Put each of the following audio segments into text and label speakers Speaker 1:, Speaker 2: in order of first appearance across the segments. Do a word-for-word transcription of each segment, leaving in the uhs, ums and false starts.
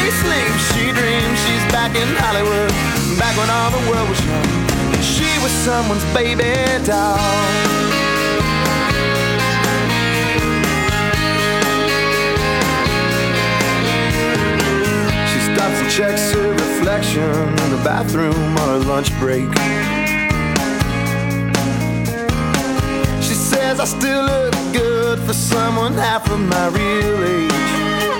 Speaker 1: sleeps, she dreams she's back in Hollywood, back when all the world was young, and she was someone's baby doll. Stops and checks her reflection in the bathroom on her lunch break. She says I still look good for someone half of my real age.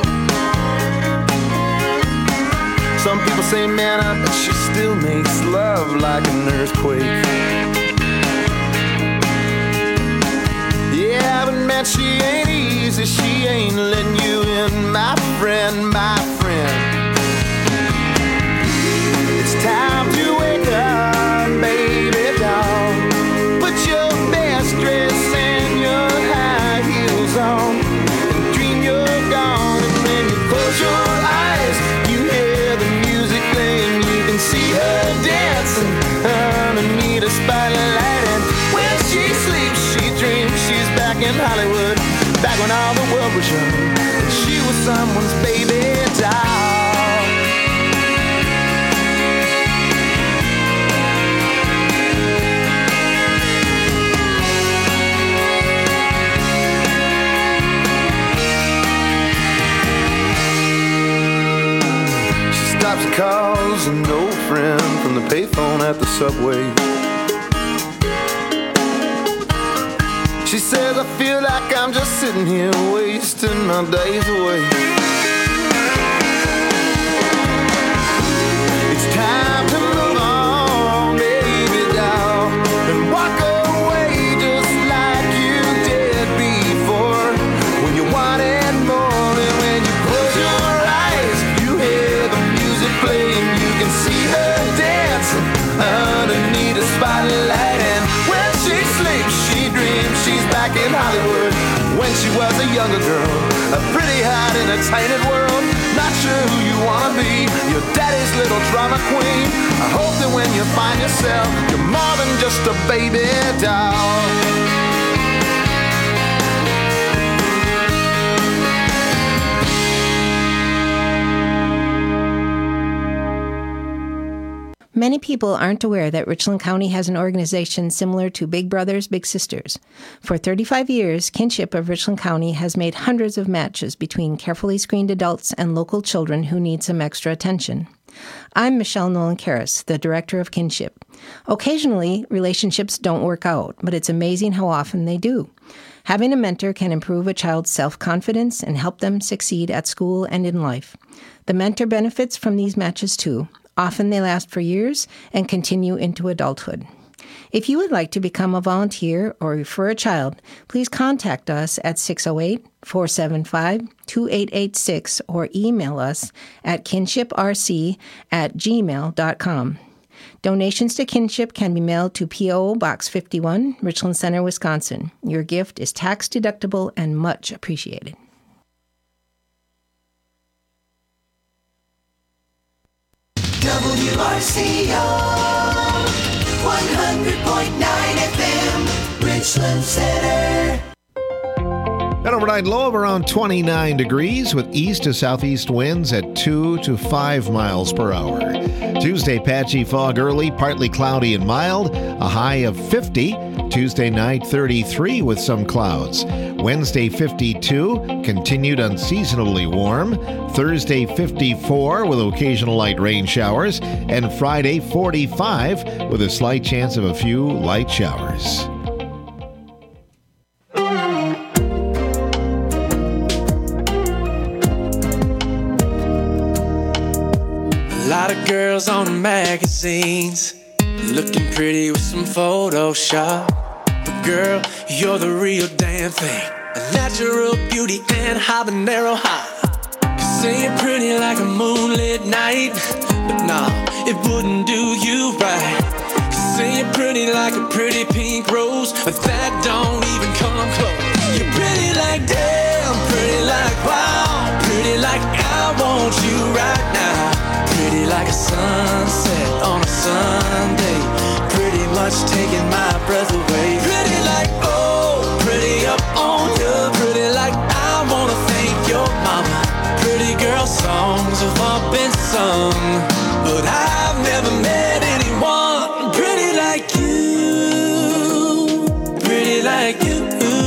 Speaker 1: Some people say man up, but she still makes love like an earthquake. Yeah, but man, she ain't easy, she ain't letting you in, my friend, my friend. It's time to wake up, baby doll. Put your best dress and your high heels on, and dream you're gone. And when you close your eyes, you hear the music playing. You can see her dancing underneath a spotlight. And when she sleeps, she dreams she's back in Hollywood, back when all the world was young, and she was someone's baby doll. Stops and calls an old friend from the payphone at the subway. She says I feel like I'm just sitting here wasting my days away. It's time to move on, baby doll, and walk away just like you did before, when you wanted more. And when you close your eyes, you hear the music playing. You can see her dancing underneath a spotlight. And when she sleeps, she dreams she's back in Hollywood, when she was a younger girl, a pretty hot entertainment world. Not sure who you wanna be, your daddy's little drama queen. I hope that when you find yourself, you're more than just a baby doll.
Speaker 2: Many people aren't aware that Richland County has an organization similar to Big Brothers Big Sisters. For thirty-five years, Kinship of Richland County has made hundreds of matches between carefully screened adults and local children who need some extra attention. I'm Michelle Nolan-Karras, the director of Kinship. Occasionally, relationships don't work out, but it's amazing how often they do. Having a mentor can improve a child's self-confidence and help them succeed at school and in life. The mentor benefits from these matches too. Often they last for years and continue into adulthood. If you would like to become a volunteer or refer a child, please contact us at six oh eight, four seven five, two eight eight six or email us at kinshiprc at gmail dot com. Donations to Kinship can be mailed to P O Box fifty-one, Richland Center, Wisconsin. Your gift is tax deductible and much appreciated.
Speaker 3: W R C O one hundred point nine F M, Richland Center.
Speaker 4: An overnight low of around twenty-nine degrees with east to southeast winds at two to five miles per hour. Tuesday, patchy fog early, partly cloudy and mild, a high of fifty. Tuesday night, thirty-three with some clouds. Wednesday, fifty-two, continued unseasonably warm. Thursday, fifty-four with occasional light rain showers. And Friday, forty-five with a slight chance of a few light showers.
Speaker 5: A lot of girls on the magazines, looking pretty with some Photoshop. But girl, you're the real damn thing, a natural beauty and habanero hot. You say you're pretty like a moonlit night, but nah, it wouldn't do you right. You say you're pretty like a pretty pink rose, but that don't even come close. You're pretty like damn, pretty like wow, pretty like I want you right now. Pretty like a sunset on a Sunday, pretty much taking my breath away. Pretty like, oh, pretty up on you, pretty like I wanna thank your mama. Pretty girl songs of all been sung, but I've never met anyone pretty like you, pretty like you.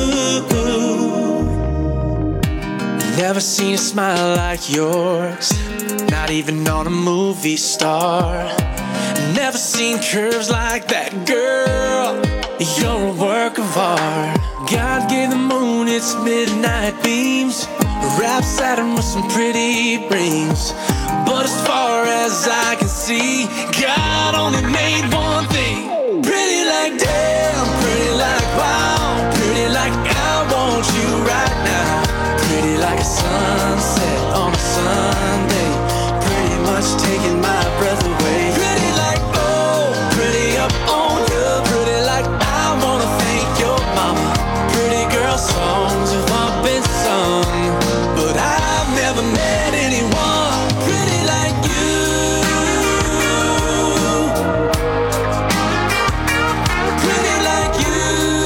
Speaker 5: Never seen a smile like yours, not even on a movie star. Never seen curves like that, girl. You're a work of art. God gave the moon its midnight beams, wrapped Saturn with some pretty rings. But as far as I can see, God only made one thing. Pretty like damn, pretty like wow, pretty like I want you right now. Pretty like a sunset on a Sunday, pretty much taking my breath away. Pretty like oh, pretty up on you, pretty like I wanna thank your mama. Pretty girl songs have all been sung, but I've never met anyone pretty like you. Pretty like you.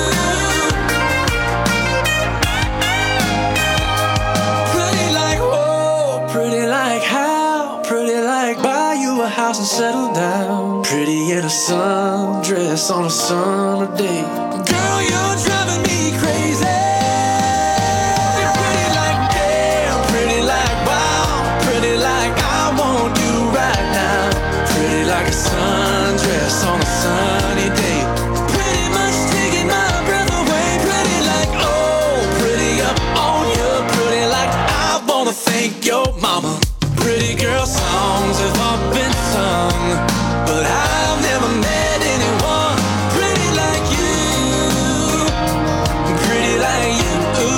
Speaker 5: Pretty like whoa, pretty like how, pretty like buy you a house and settle down. Pretty in a sundress on a summer day. Girl, you're driving me crazy. Pretty like damn, pretty like wow, pretty like I want you right now. Pretty like a sundress on a sunny day, pretty much taking my breath away. Pretty like oh, pretty up on you, pretty like I wanna thank your mama. Pretty girl songs have all been sung, but I've never met anyone pretty like you, pretty like you,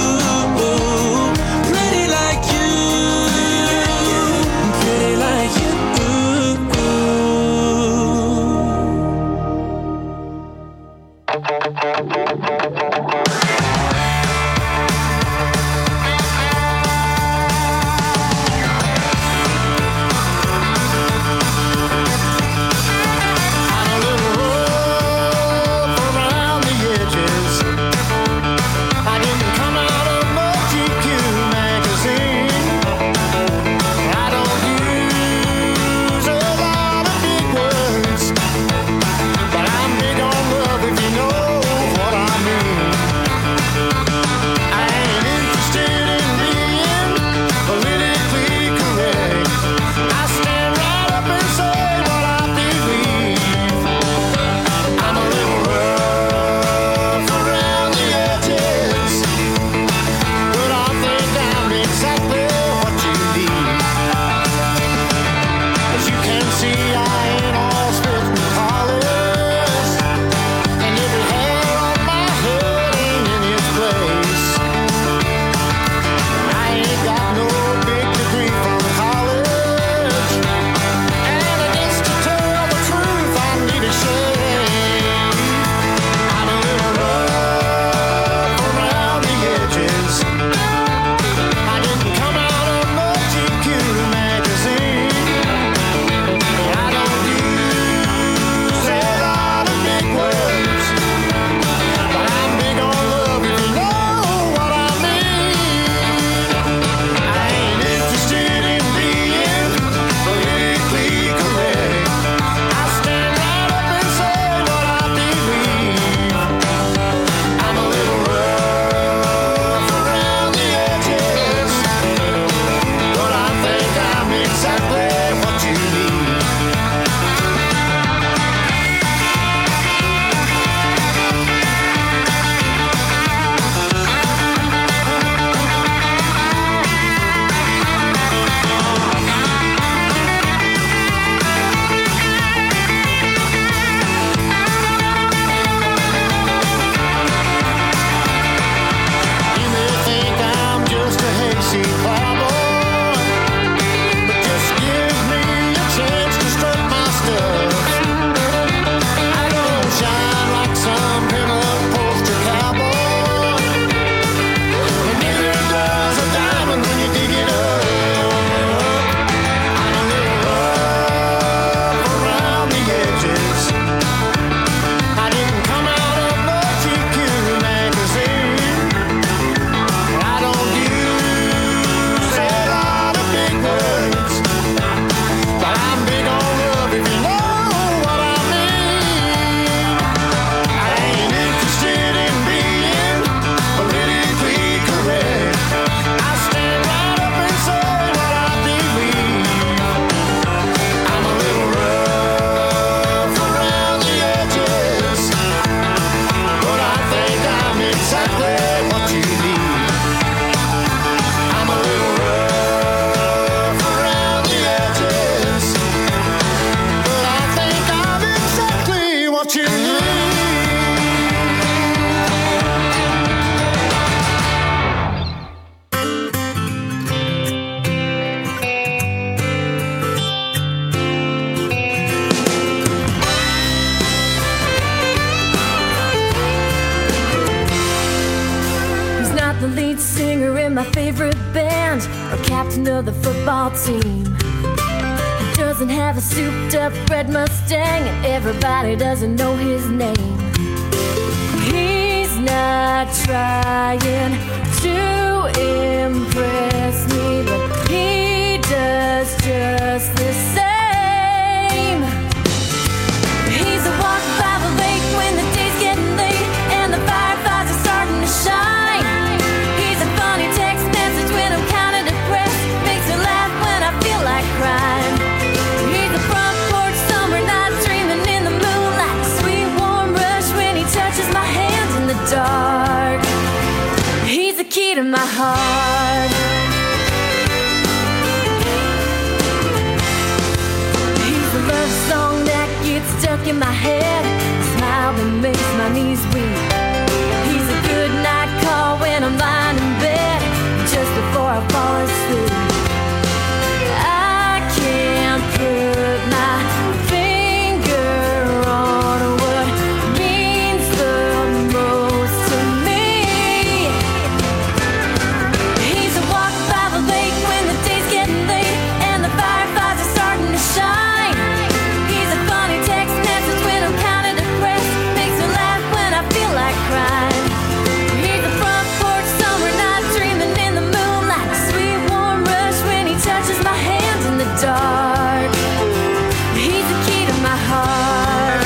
Speaker 5: pretty like you, pretty like you.
Speaker 6: captain of the football team. He doesn't have a souped-up red Mustang, and everybody doesn't know his name. He's not trying to impress me, but he does just the same. He's a walk by the lake when the day's getting late and the fireflies are starting to shine. He's a funny text message when I'm kinda depressed, makes me laugh when I feel like crying. He's a front porch summer night dreaming in the moonlight, sweet warm rush when he touches my hand in the dark. He's the key to my heart. He's the love song that gets stuck in my head, a smile that makes my knees weak. He's a good night call when I'm lying in bed, just before I fall asleep. I can't put my finger on what means the most to me. He's a walk by the lake when the day's getting late and the fireflies are starting to shine. He's a funny text message when I'm kinda depressed, makes me laugh when I feel like crying. He's a front porch summer night dreaming in the moonlight, sweet warm rush when he touches my hand in the dark. He's the key to my heart.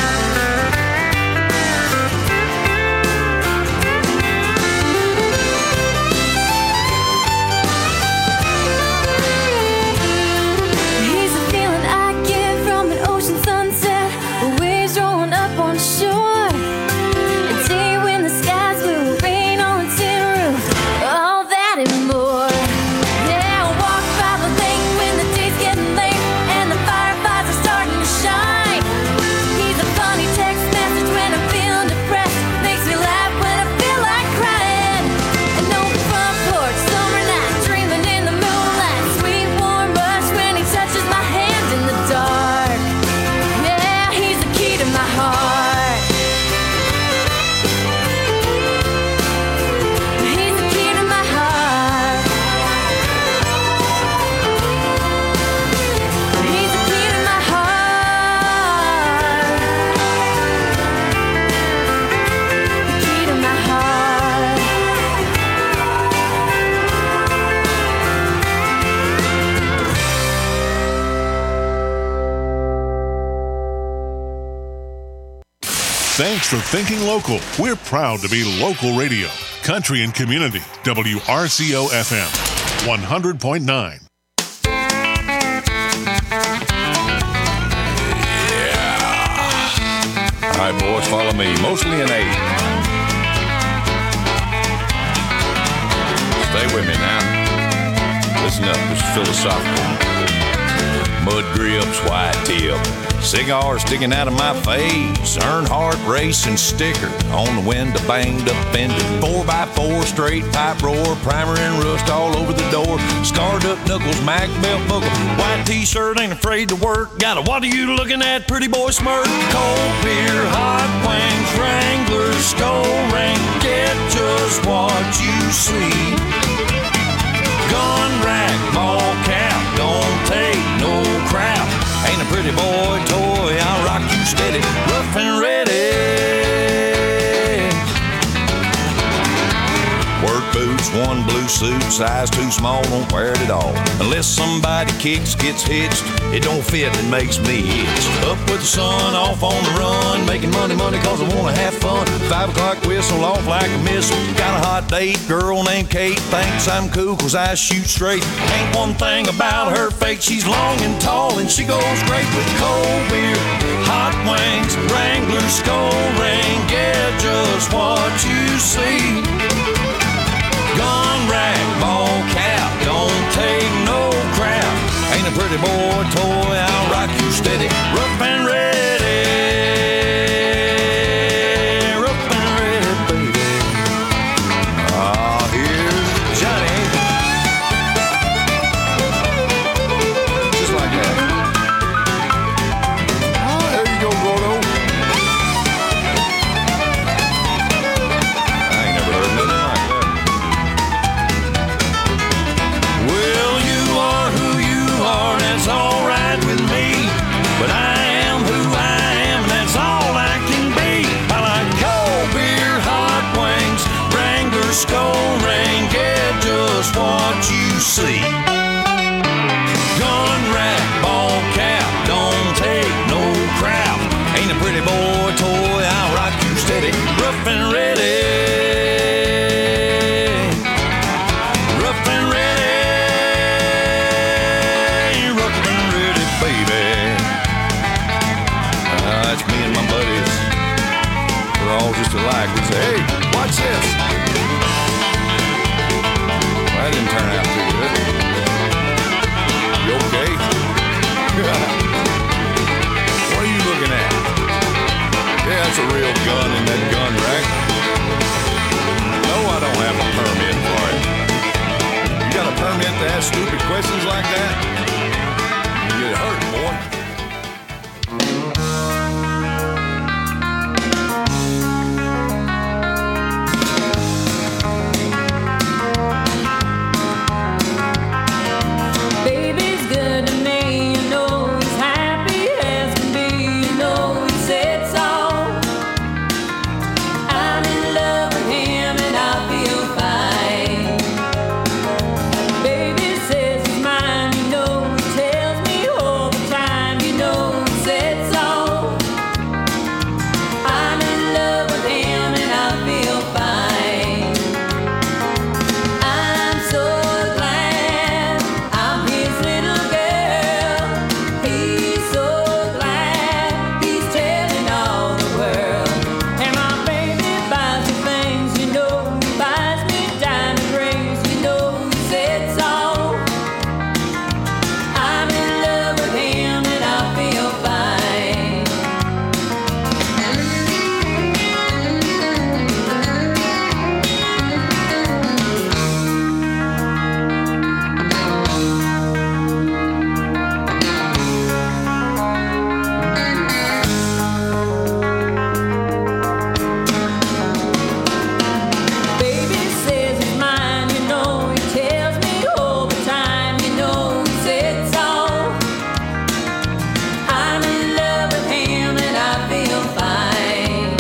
Speaker 6: He's a feeling I get from an ocean sunset, the waves rolling up on shore. A day when the skies will rain on the tin roof, all that and more. Yeah, I walk by the lake when the day's getting late and the fireflies are starting to shine. He's a funny text message when I'm feeling depressed, makes me laugh when I feel like crying. An open front porch summer night dreaming in the moonlight, sweet warm rush when he touches my hand in the dark. Yeah, he's the key to my heart. He's the key to my heart. He's the key to my heart. The key to my heart.
Speaker 7: Thanks for thinking local. We're proud to be local radio. Country and community. W R C O F M. one hundred point nine.
Speaker 8: All right, boys, follow me. Mostly an eight. Stay with me now. Listen up. This is philosophical. Mud grips, white tip. Cigar sticking out of my face. Earnhardt racing sticker on the window, banged up fender. Four by four, straight pipe roar. Primer and rust all over the door. Scarred up knuckles, Mac belt buckle. White t-shirt, ain't afraid to work. Got a what are you looking at, pretty boy smirk? Cold beer, hot wings, Wrangler, skull ring. Get just what you see. Gun rack, ball cap, don't take no crap. Ain't a pretty boy toy, I'll rock you steady, rough and ready. Work boots, one blue suit, size too small, don't wear it at all. Unless somebody kicks, gets hitched, it don't fit, it makes me itch. Up with the sun, off on the run, making money, money cause I wanna have fun. Five o'clock whistle, off like a missile. Got a hot date, girl named Kate, thinks I'm cool cause I shoot straight. Ain't one thing about her fake, she's long and tall and she goes great with cold beer, hot wings, Wrangler, skull ring. Get just what you see. Gun rack, ball cap, don't take no crap. Ain't a pretty boy toy, I'll rock you steady, rough and ready. Rough and ready, baby. Ah, here's Johnny. Just like that. There you go, Gordo. I ain't never heard nothing like that. Well, you Watch this. Well, that didn't turn out too good. You okay? What are you looking at? Yeah, that's a real gun in that gun rack. No, I don't have a permit for it. You got a permit to ask stupid questions like that? You get hurt, boy.
Speaker 6: Baby's good to me, you know he's happy as can be, you know he said so. I'm in love with him and I feel fine. Baby says he's mine, you know he tells me all the time, you know he said so. I'm in love with him and I feel fine. I'm so glad I'm his little girl. He's so glad he's telling all the world. And my baby buys me things, you know he buys me diamond rings, you know he said so. I'm in love with him and I feel fine. Baby says he's mine, you know he tells me all the time, you know he said so. I'm in love with him and I feel fine.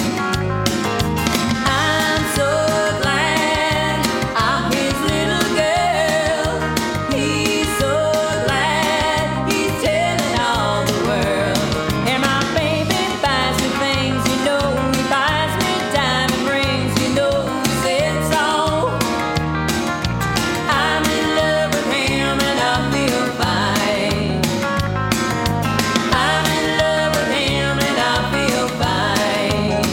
Speaker 6: I'm so glad I'm his little girl. He's so glad he's telling all the world. And my baby buys me things, you know he buys me diamond rings, you know he said so. I'm in love with him and I feel fine. I'm in love with him and I feel fine.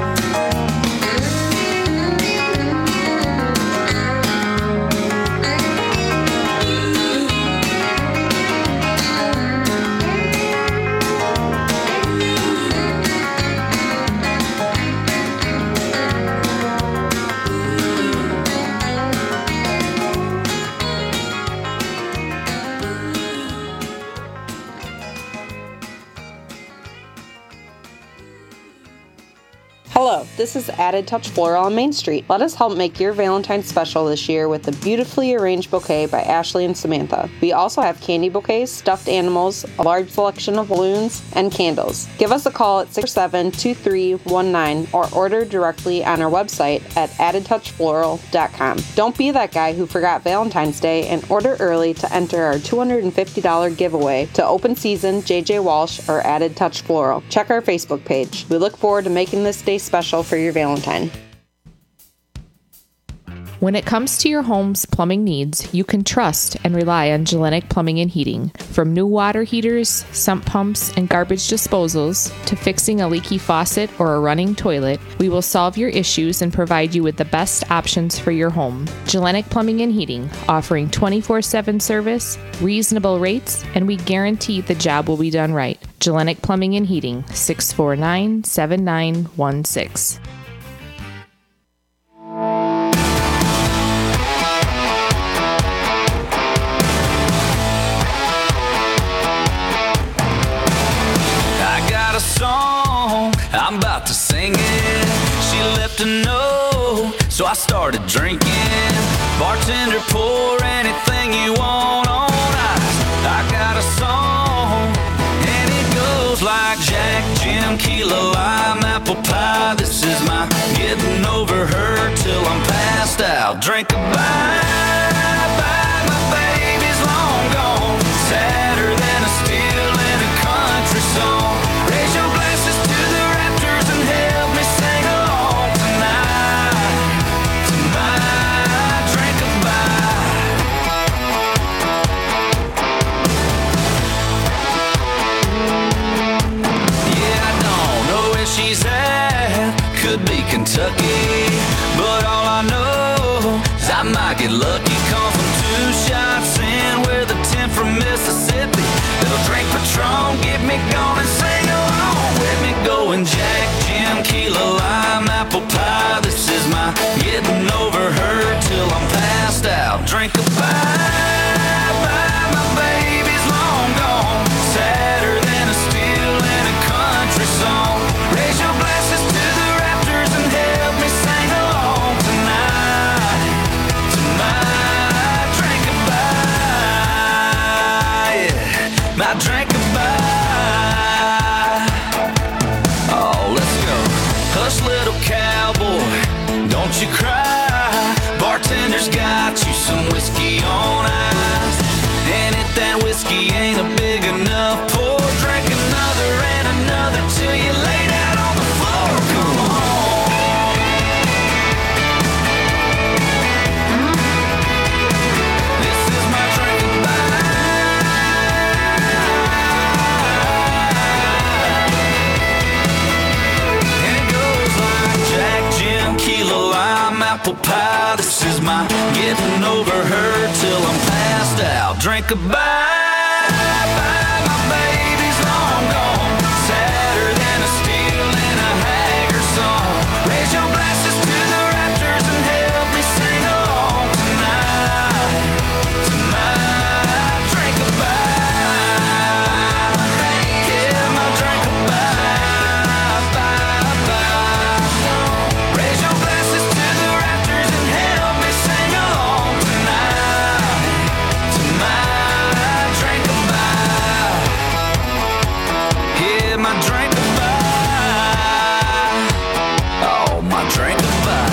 Speaker 9: Hello, this is Added Touch Floral on Main Street. Let us help make your Valentine's special this year with a beautifully arranged bouquet by Ashley and Samantha. We also have candy bouquets, stuffed animals, a large selection of balloons, and candles. Give us a call at six seven two three one nine or order directly on our website at added touch floral dot com. Don't be that guy who forgot Valentine's Day and order early to enter our two hundred fifty dollars giveaway to Open Season, J J Walsh, or Added Touch Floral. Check our Facebook page. We look forward to making this day special for your Valentine.
Speaker 10: When it comes to your home's plumbing needs, you can trust and rely on Gellenic Plumbing and Heating. From new water heaters, sump pumps, and garbage disposals, to fixing a leaky faucet or a running toilet, we will solve your issues and provide you with the best options for your home. Gellenic Plumbing and Heating, offering twenty-four seven service, reasonable rates, and we guarantee the job will be done right. Gellenic Plumbing and Heating, six four nine, seven nine one six.
Speaker 11: Song, I'm about to sing it. She left a note, so I started drinking. Bartender, pour anything you want on ice. I got a song, and it goes like Jack, Jim, Key lime, apple pie. This is my getting over her till I'm passed out. Drink a bye, bye, my baby's long gone. Sadder than a steel in a country song. Raise your glasses to the Raptors and help me sing along tonight. Tonight, drink a bye. Yeah, I don't know where she's at. Could be Kentucky, but might get lucky, cause I'm two shots in with a ten from Mississippi. Little drink Patron, get me going and sing along with me. Going Jack, Jim, Kilo, lime, apple pie. This is my getting over her till I'm passed out. Drink a bye, bye, my baby's long gone. Sadder than a steel in a country song. Raise your glasses to the Raptors and help me sing along tonight. Tonight, drink a bye, yeah, my drink a bye. Oh, let's go. Hush, little cowboy, don't you cry. Bartender's got you some whiskey on ice. And if that whiskey ain't a big enough pour, drink another and another till you laid out on the floor. Come on. This is my drink of and it goes like Jack, Jim, Kilo, lime, apple pie. This is my getting over her till I'm passed out. Drink a bye, bye, my baby's long gone. Sadder than a steel in a Haggard song. Raise your glasses to the Raptors and help me sing along tonight. Tonight, drink a bye. Yeah, my drink a bye, bye, bye. Raise your glasses to the Raptors and help me sing along tonight. Tonight, drink a bye. Yeah, my drink a bye. Oh, my drink a bye.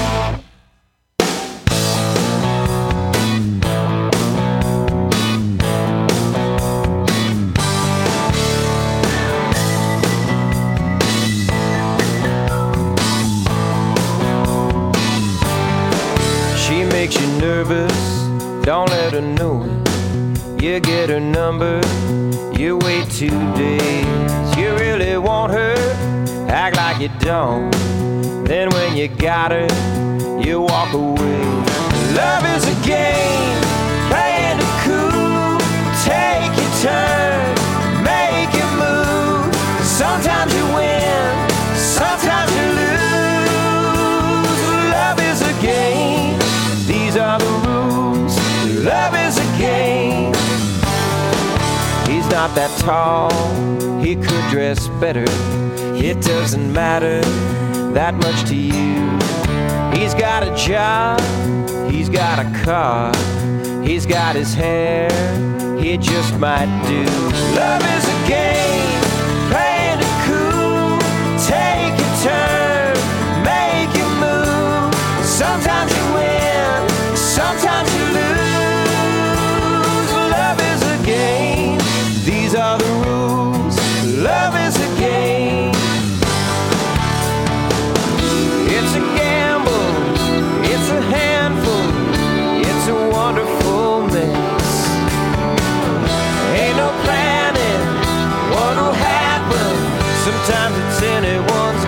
Speaker 12: She makes you nervous, don't let her know it. You get her number, you wait two days. You really want her, act like you don't. Then when you got her, you walk away. Love is a game, playing it cool. Take your turn, make your move. Sometimes you win, sometimes you lose. Love is a game, these are the rules. Love is a game. He's not that tall, he could dress better. It doesn't matter that much to you. He's got a job, he's got a car, he's got his hair, he just might do. Love is a game, playing it cool. Take your turn, make your move. Sometimes you win, sometimes you lose. Love is a game, these are the rules. Love is a game. It's a gamble, it's a handful, it's a wonderful mix. Ain't no planning what'll happen. Sometimes it's anyone's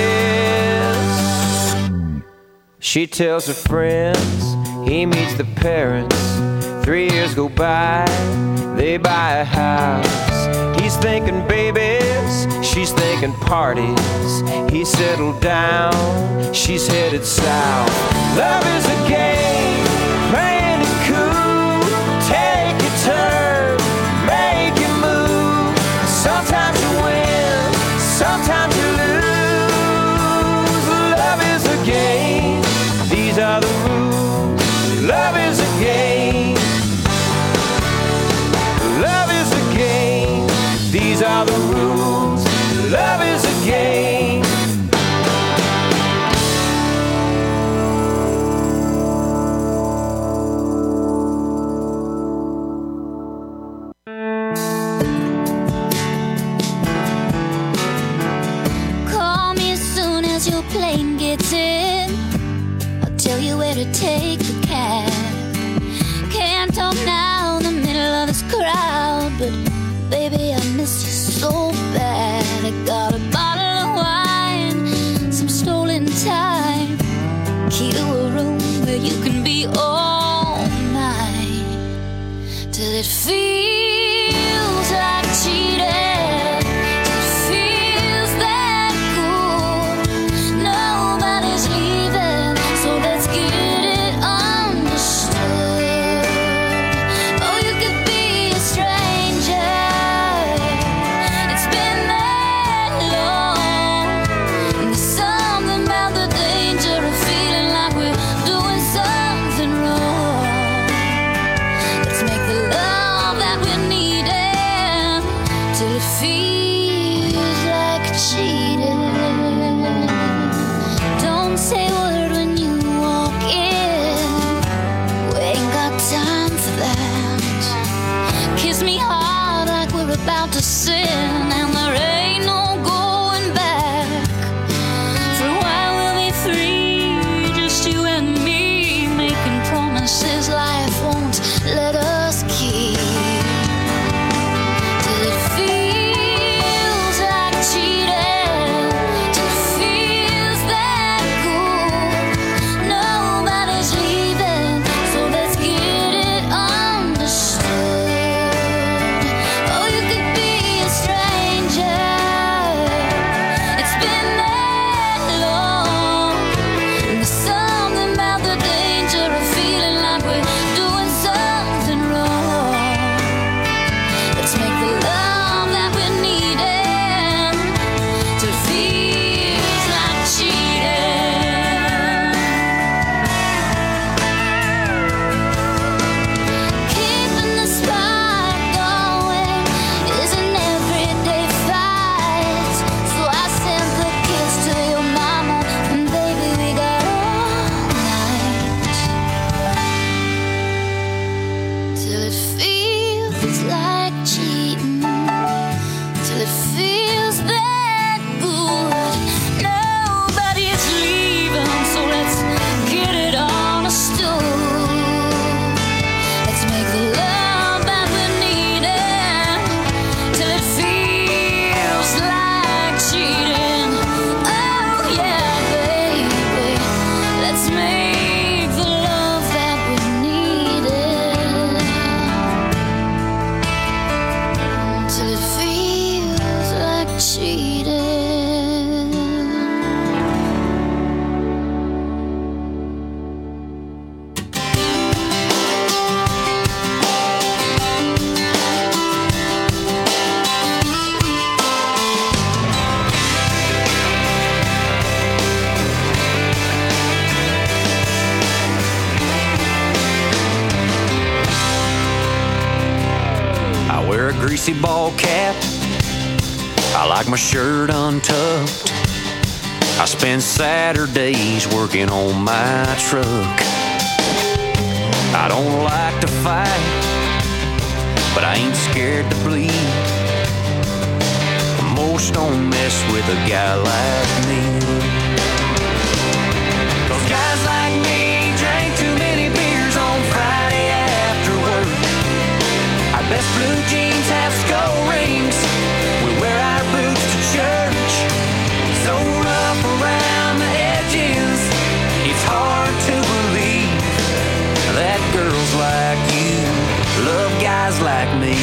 Speaker 12: guess. She tells her friends, he meets the parents. Three years go by, they buy a house. He's thinking babies, she's thinking parties. He settled down, she's headed south. Love is a game, playing it cool. Take your turn, make your move. Sometimes you win, sometimes you lose. Love is a game, these are the rules. Love is a game. Love is a game, these are the rules. Love is a game.
Speaker 6: Call me as soon as your plane gets in. I'll tell you where to take the cab. Can't talk now in the middle of this crowd, but baby, I miss you so bad. I got a bottle of wine, some stolen time, key to a room where you can be be all night till it feels like cheating. About to sin, and there ain't no going back. For a while we'll be free, just you and me, making promises life won't let us keep. Till it feels like cheating, till it feels that good. Nobody's leaving, so let's get it understood.
Speaker 13: Greasy ball cap, I like my shirt untucked. I spend Saturdays working on my truck. I don't like to fight, but I ain't scared to bleed. Most don't mess with a guy like me. Those guys like me drink too many beers on Friday after work. Our best blue jeans have skull rings. We wear our boots to church. So rough around the edges, it's hard to believe that girls like you love guys like me.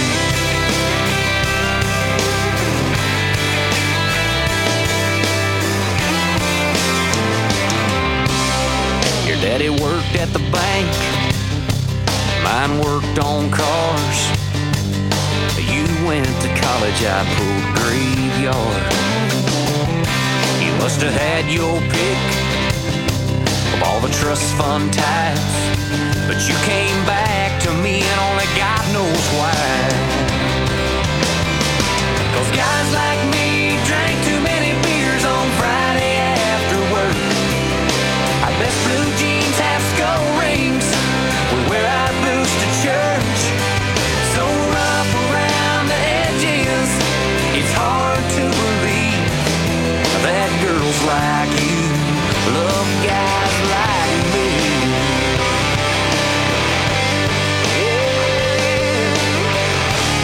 Speaker 13: Your daddy worked at the bank, mine worked on cars. You went to college, I pulled graveyard. You must have had your pick of all the trust fund types, but you came back to me and only God knows why. Cause guys like me drank too many beers on Friday after work. Our best blue jeans have skull rings. We wear our boots to church. So rough around the edges, it's hard to believe that girls like you love guys like me. Yeah.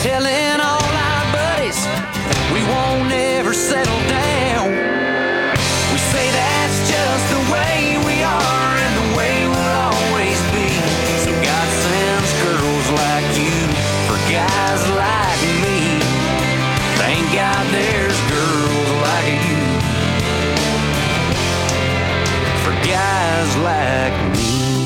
Speaker 13: telling all our buddies we won't ever settle down. We say that's just the way we are and the way we'll always be. So God sends girls like you for guys like me. Thank God there's girls like you for guys like me.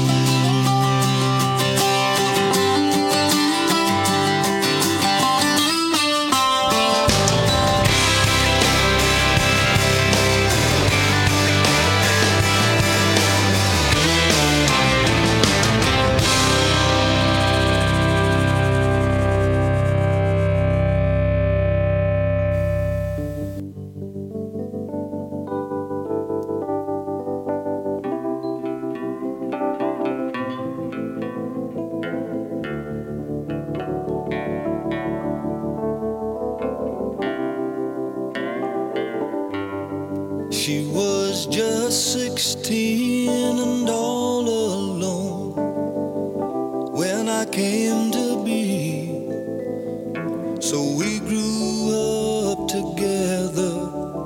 Speaker 14: She was just sixteen and all alone when I came to be. So we grew up together,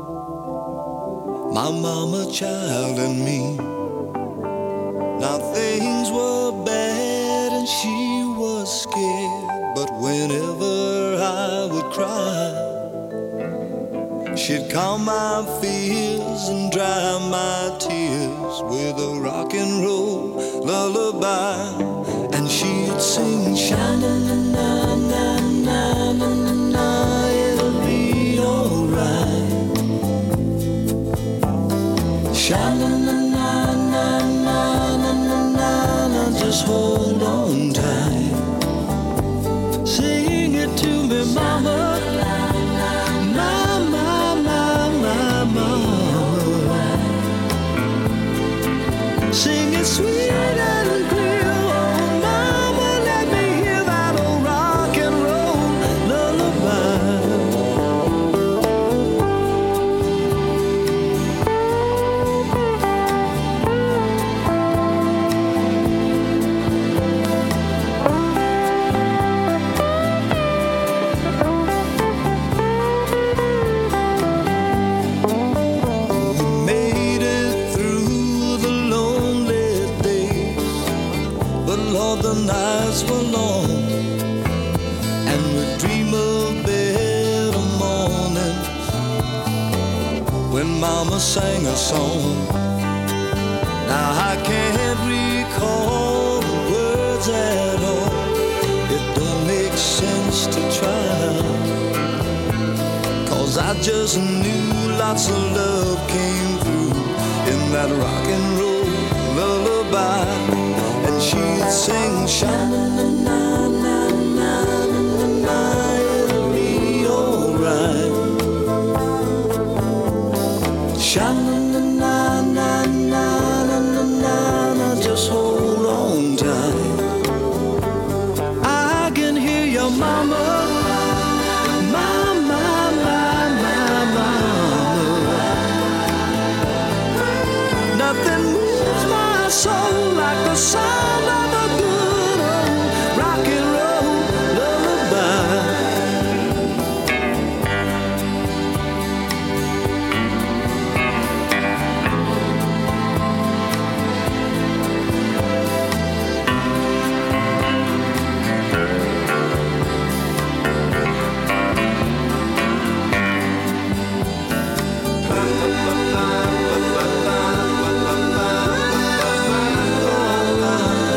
Speaker 14: my mama, child, and me. Now things were bad and she was scared, but whenever I would cry, she'd calm my fears and dry my tears with a rock and roll lullaby. And she'd sing, sha-na-na-na-na-na-na-na, it'll be alright. Sha-na-na-na-na-na-na-na, just hold on tight. Sing it to me, mama. Sing it sweet and clear, oh mama, let me hear that old rock and roll lullaby. We made it through the lonely days, but Lord, the nights were long, and we dream of better mornings when Mama sang a song. Now I can't recall the words at all. It don't make sense to try, 'cause I just knew lots of love came through in that rock and roll lullaby. And she'd sing, sha-na-na-na-na-na-na-na, it'll be alright. Sha-na-na-na-na-na-na-na, just hold on tight. I can hear your mama, mama, mama, mama. Nothing moves my soul like the sound of a good old rock and roll lullaby. Oh,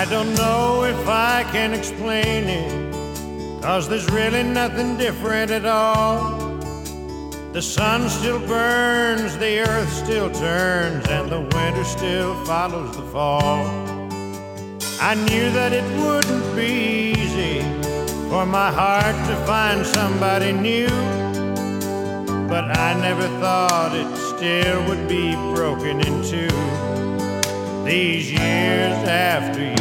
Speaker 15: don't know if I can explain it, 'cause there's really nothing different at all. The sun still burns, the earth still turns, and the winter still follows the fall. I knew that it wouldn't be easy for my heart to find somebody new, but I never thought it still would be broken in two these years after you.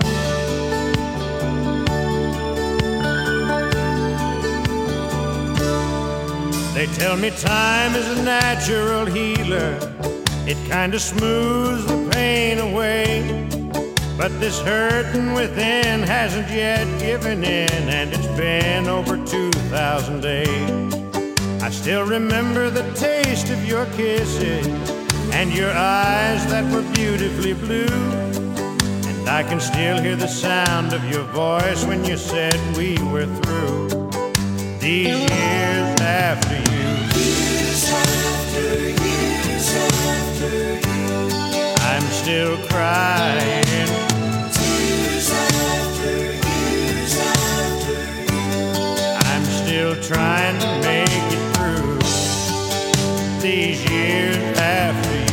Speaker 15: They tell me time is a natural healer. It kinda smooths the pain away. But this hurting within hasn't yet given in, and it's been over two thousand days. I still remember the taste of your kisses and your eyes that were beautifully blue. And I can still hear the sound of your voice when you said we were through. These years after you. Years after, years after you. I'm still crying. Tears after, years after you. I'm still trying to make it through. These years after you.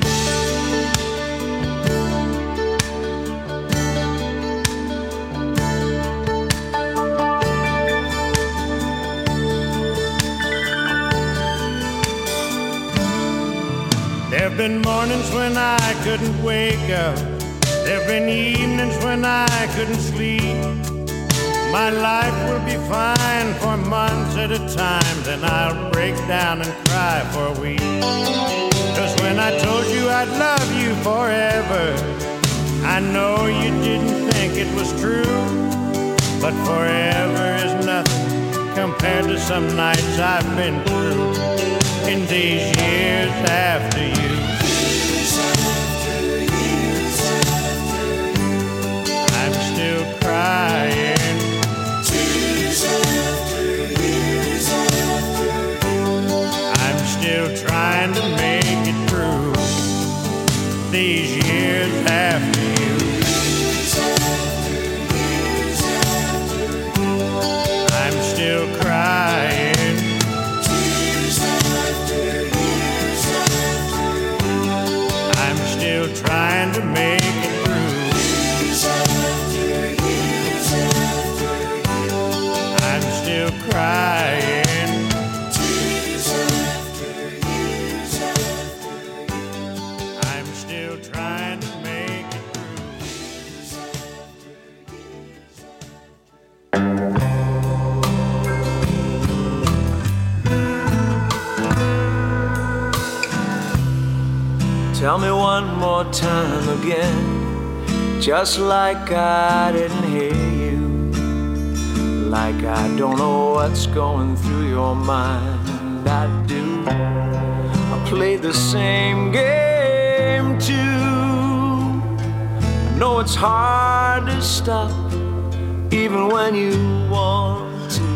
Speaker 15: There've been mornings when I couldn't wake up. There've been evenings when I couldn't sleep. My life will be fine for months at a time, then I'll break down and cry for a week. 'Cause when I told you I'd love you forever, I know you didn't think it was true. But forever is nothing compared to some nights I've been through in these years after you. Years after, years after you. I'm still crying. Tears after, years after you. I'm still trying to make it through these years after you. Years after, years after you. I'm still crying. Trying to make it through. Years after, years after you. I'm still crying. Tears after, years after you. I'm still trying to make it through. Years after, years
Speaker 12: after. Tell me one more time again, just like I didn't hear you, like I don't know what's going through your mind. I do. I play the same game too. I know it's hard to stop, even when you want to.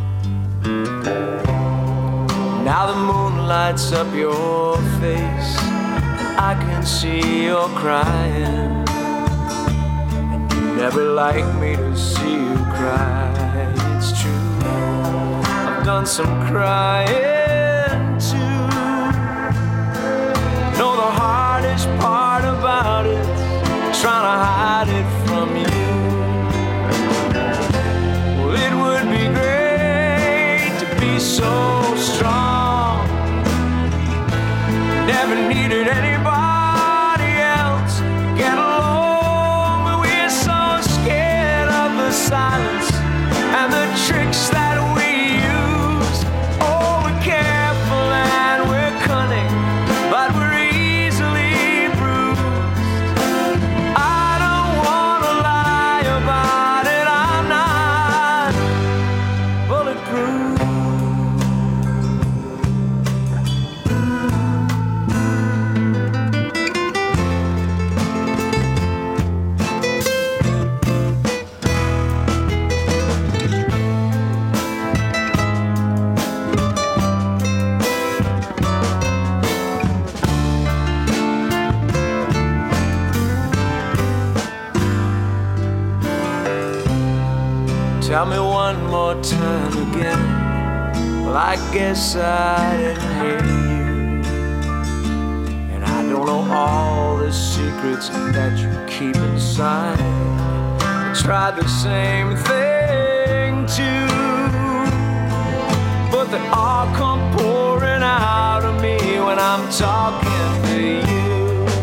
Speaker 12: Now the moon lights up your face, I can see you're crying, and you never like me to see you cry. It's true, I've done some crying too. Know the hardest part about it, trying to hide it from you. Well, it would be great to be so strong. Never needed anybody else to get along, but we're so scared of the silence and the tricks that we use. Oh, we're careful and we're cunning, but we're easily bruised. I don't want to lie about it, I'm not bulletproof. Tell me one more time again. Well, I guess I didn't hear you. And I don't know all the secrets that you keep inside. I tried the same thing too, but they all come pouring out of me when I'm talking to you.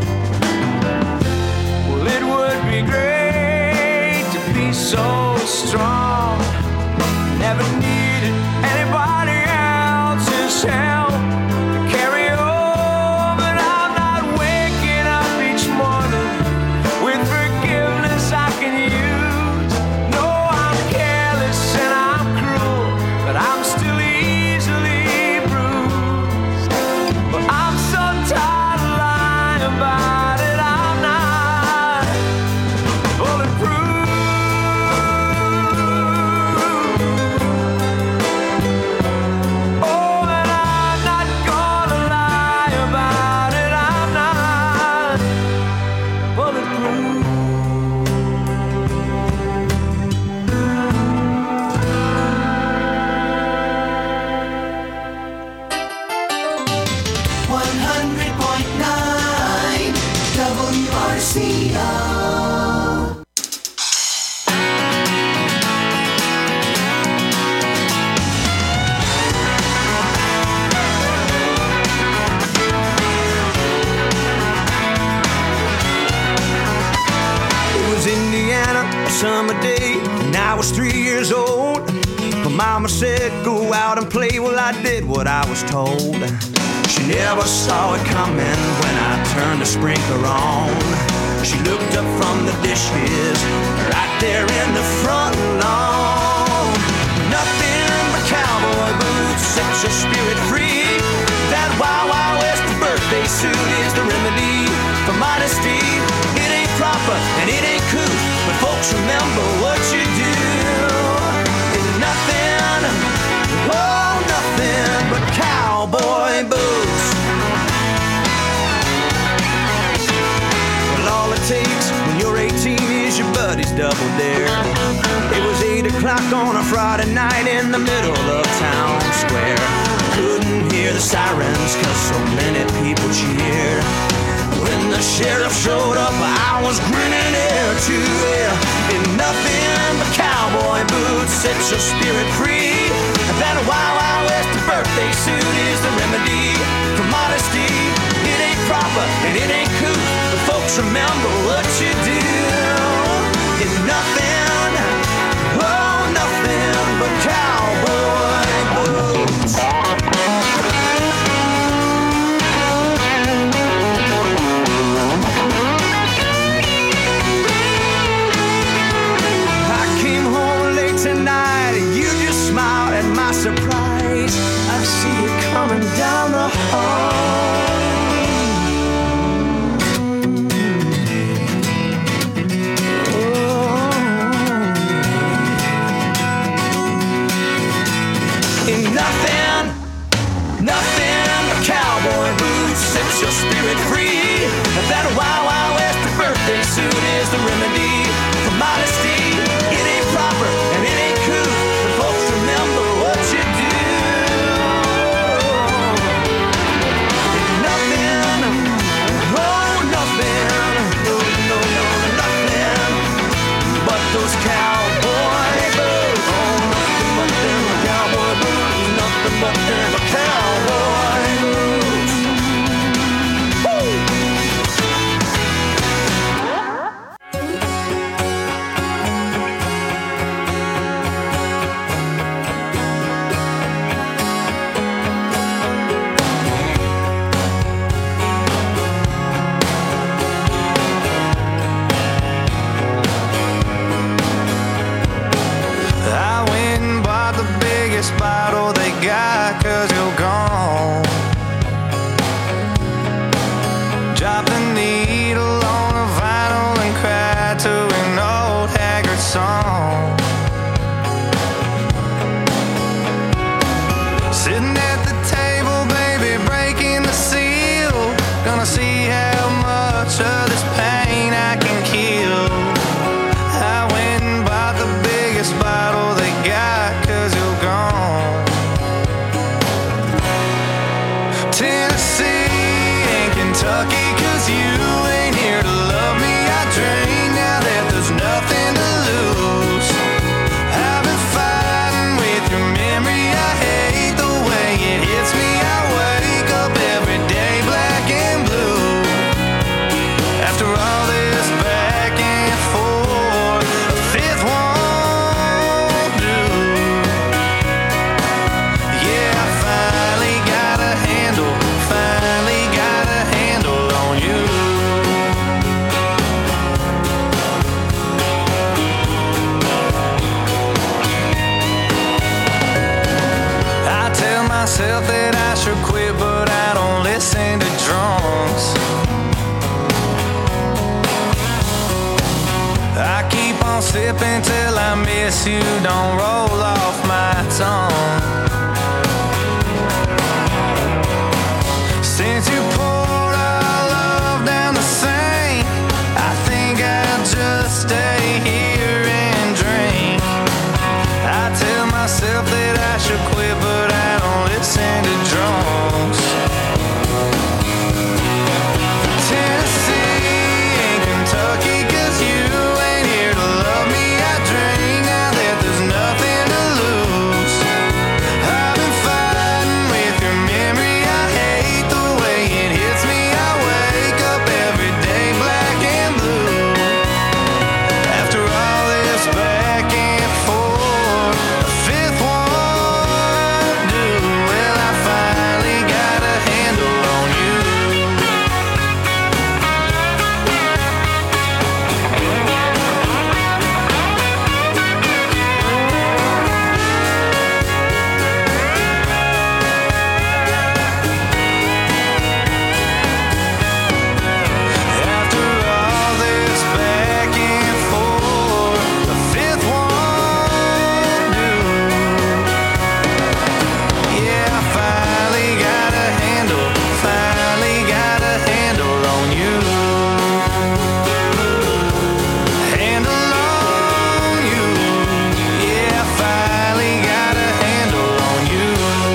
Speaker 12: Well, it would be great to be so strong. Never needed anybody else's help to carry on, but I'm not waking up each morning with forgiveness I can use. No, I'm careless and I'm cruel, but I'm still easily bruised. But I'm so tired of lying about it. I'm not bulletproof.
Speaker 3: one hundred point nine W R C O.
Speaker 13: It was Indiana, a summer day, and I was three years old. My mama said, go out and play. Well, I did what I was told. She never saw it coming when I turned the sprinkler on. She looked up from the dishes right there in the front lawn. Nothing but cowboy boots set your spirit free. That Wild Wild West birthday suit is the remedy for modesty. It ain't proper and it ain't cool, but folks remember what you do. It's nothing, oh nothing but cowboy boots. Well, all it takes when you're eighteen is your buddy's double dare. It was eight o'clock on a Friday night in the middle of town square. Couldn't hear the sirens cause so many people cheered. When the sheriff showed up, I was grinning ear to ear. In nothing but cowboy boots set your spirit free. That Wild Wild West birthday suit is the remedy for modesty. It ain't proper and it ain't cool, but folks remember what you do. It's nothing, oh nothing but cowboy boots. Tonight, you just smiled at my surprise. I see you coming down the hall. Oh. Ain't nothing, nothing but cowboy boots set your spirit free. That Wild Wild West birthday suit is the remedy for modesty. It ain't proper and it ain't cool, but folks remember what you do. It's nothing, oh nothing, no, no, no, nothing but those cowboy boots. Oh, nothing but them cowboy boots, nothing but them cowboy boots.
Speaker 1: Kentucky, 'cause you ain't here to love me. I drink now that there's nothing to lose. I've been fighting with your memory. I hate the way it hits me. I wake up every day black and blue. After all this back and forth, a fifth won't do. Yeah, I finally got a handle, finally got a handle on you. I tell myself that I should quit, but I don't listen to drunks. I keep on sipping till I miss you, don't roll off my tongue. Since you poured our love down the sink, I think I'll just stay here and drink. I tell myself that I should quit, but I don't listen to drunks. Tennessee and Kentucky, 'cause you ain't here to love me. I drink now that there's nothing to lose. I've been fighting with your memory. I hate the way it hits me. I wake up every day black and blue. After all this back and forth, a fifth won't do. Well, I finally got a handle on you. After all this back and forth, a fifth won't do. Yeah, I finally got a handle, finally got a handle on you. Handle on you. Yeah, I finally got a handle on you.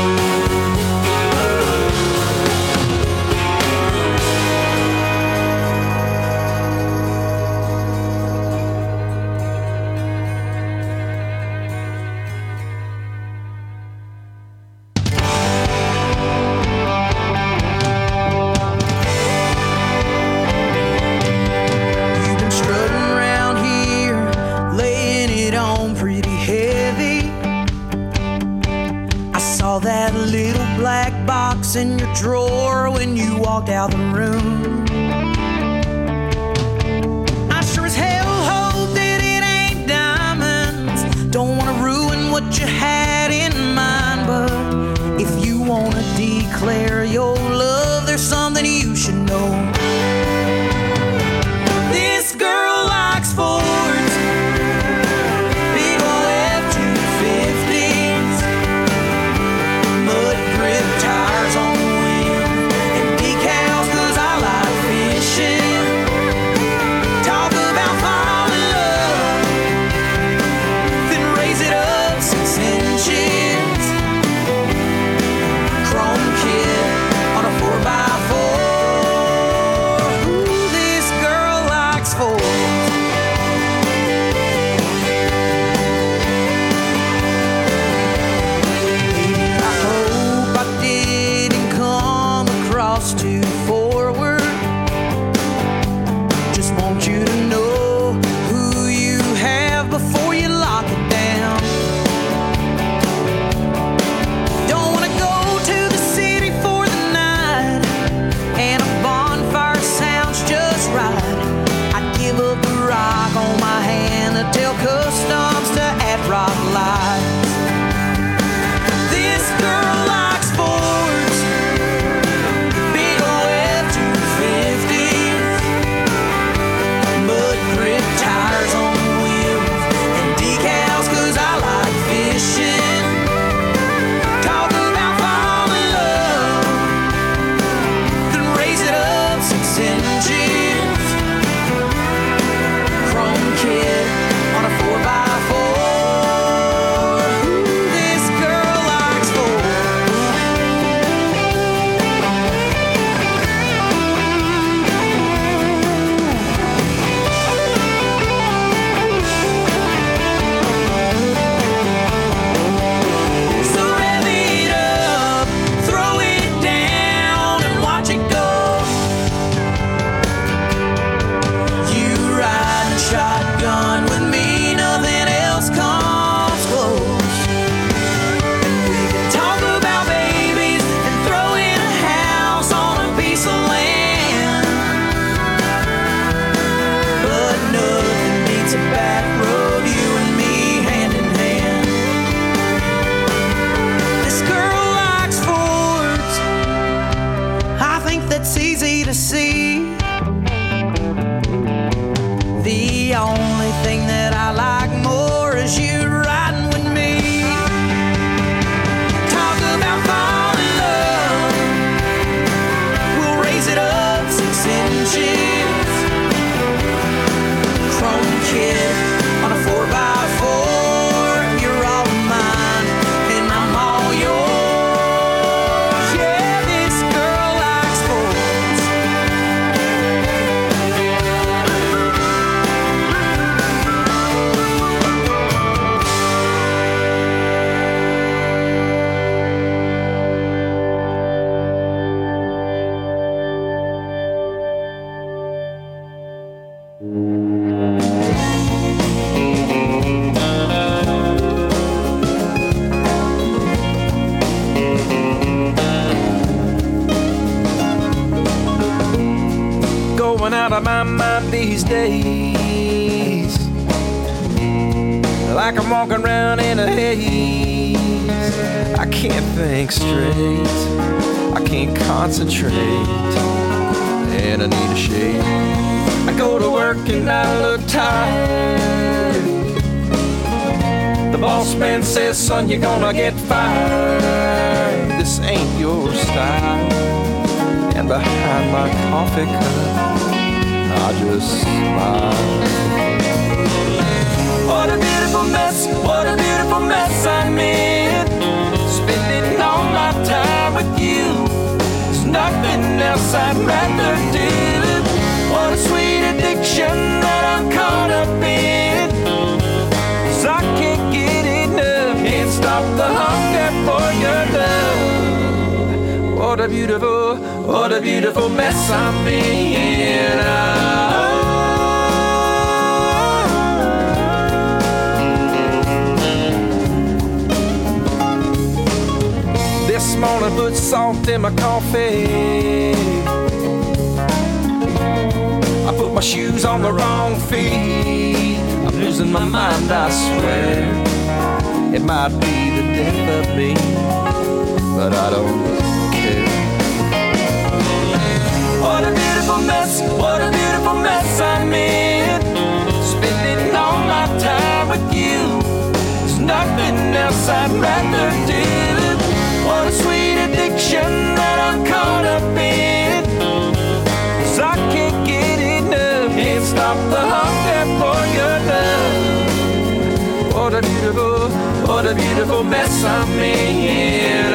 Speaker 3: You've been strutting around here, laying it on pretty heavy. I saw that little black box in your drawer when you walked out the room. I sure as hell hope that it ain't diamonds. Don't wanna ruin what you had in mind, but if you wanna declare your love, there's something you should know. This girl likes Fords, big ol' F two fifties, mud grip tires on the wheel, and decals 'cause I like fishing. Talk about fall in love, then raise it up six inches. Chrome kit on a four easy to see. The only thing that I like more is you riding with me. Talk about fall in love. We'll raise it up six inches. Chrome kid on a four by four. You're all mine and I'm all yours. Yeah, this girl likes sports. Going out of my mind these days, like I'm walking around in a haze. I can't think straight, I can't concentrate, and I need a shade. I go to work and I look tired. The boss man says, son, you're gonna get fired. This ain't your style. And behind my coffee cup, I just smile. What a beautiful mess, what a beautiful mess I'm in. Spending all my time with you. There's nothing else I'd rather do. What a sweet addiction that I'm caught up in. 'Cause I can't get enough, can't stop the hunger for your love. What a beautiful, what a beautiful mess I'm in. This morning put salt in my coffee. I put my shoes on the wrong feet. I'm losing my mind, I swear. It might be the death of me, but I don't care. What a beautiful mess, what a beautiful mess I'm in. Spending all my time with you. There's nothing else I'd rather do. What a sweet addiction that I'm caught up in. 'Cause I can't get enough, can't stop the hunger for your love. What a beautiful, what a beautiful mess I'm in.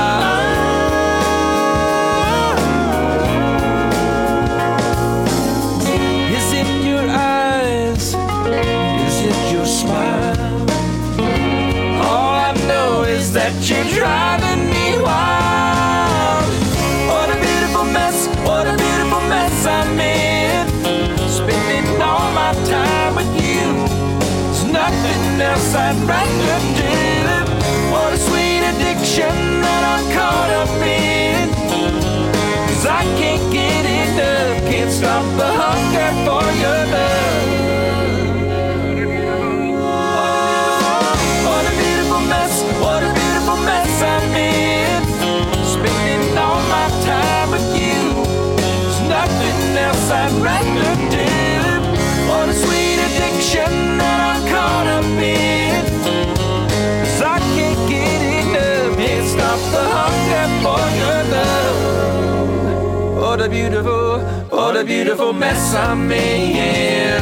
Speaker 3: Is it your eyes? Is it your smile? All I know is that you're driving me wild. What a beautiful mess, what a beautiful mess I'm in. Spending all my time with you. There's nothing else I'd rather do. What a sweet addiction that I'm caught up in. 'Cause I can't get enough, can't stop the hunger for your love. What a beautiful mess, what a beautiful mess I'm in. Spending all my time with you. There's nothing else I'd rather do. What a sweet addiction that I'm caught up in. 'Cause I can't get enough, can't stop the hunger for your love. What a beautiful, what a beautiful mess I'm in.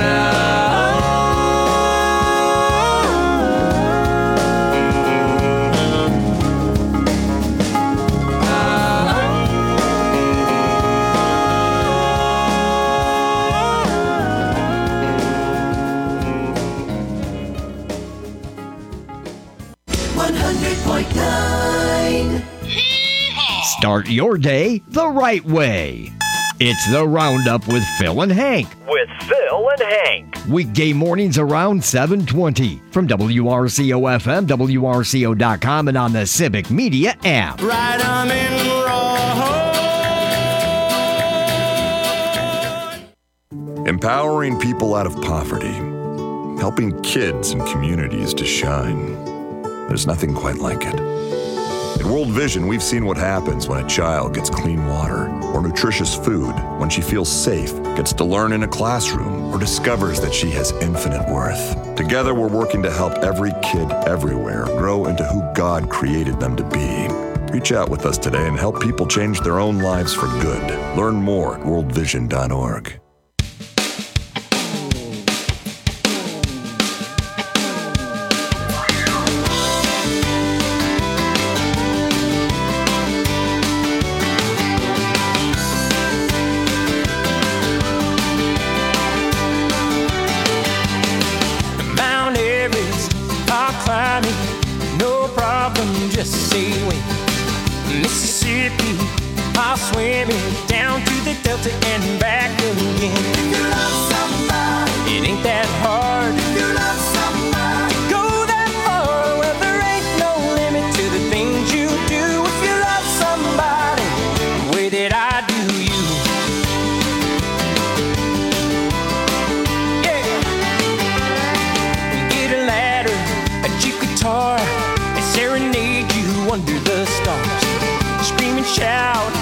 Speaker 13: one hundred point nine.
Speaker 16: Start your day the right way. It's the Roundup with Phil and Hank.
Speaker 17: With Phil and Hank.
Speaker 16: Weekday mornings around seven twenty from W R C O F M, W R C O dot com, and on the Civic Media app.
Speaker 1: Right on in
Speaker 18: Empowering people out of poverty. Helping kids and communities to shine. There's nothing quite like it. At World Vision, we've seen what happens when a child gets clean water or nutritious food, when she feels safe, gets to learn in a classroom, or discovers that she has infinite worth. Together, we're working to help every kid everywhere grow into who God created them to be. Reach out with us today and help people change their own lives for good. Learn more at world vision dot org.
Speaker 3: Mount Everest, I'll climb it, no problem, just say when. Mississippi, I'll swim it down to the Delta and back again. If you love somebody, it ain't that hard. If you love somebody, to go that far. Well, there ain't no limit to the things you do. If you love somebody the way that I do you. Yeah. Get a ladder, a cheap guitar, and serenade you under the stars. Scream and shout